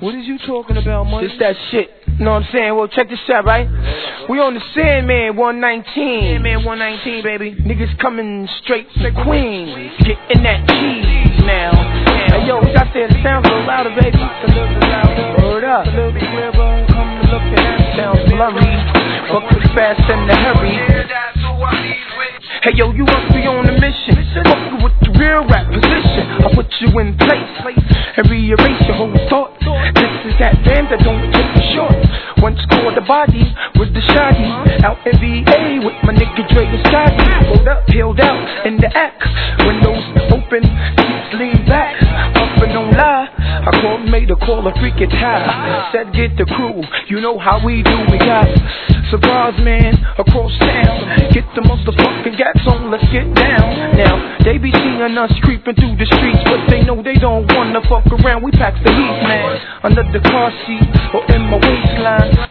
What is you talking about, man? It's that shit. You know what I'm saying? Well, check this out, right? We on the Sandman 119. Sandman 119, baby. Niggas coming straight from Queens, getting that cheese now. Hey, yo, we got there. It sounds a little louder, baby. A little louder. Word up. A little bit clearer. Come to look at that. Sounds blurry, but it's fast in a hurry. Hey, yo, you must be on a mission. Fuck with the real rap position. I put you in place and rearrange your whole thought. This is that band that don't take the short. Once scored the body with the shotty. Out in VA with my nigga Dre and Scotty. Hold up, peeled out in the act. Windows open, seats lean back. Up and don't lie. I called, made a call, a freaking tie. Said get the crew, you know how we do. We got surprise man across town. Get the motherfucking gats on, let's get down. Now, they be seeing us creeping through the streets, but they know they don't wanna fuck around. We pack the heat, man, under the car seat or in my waistline.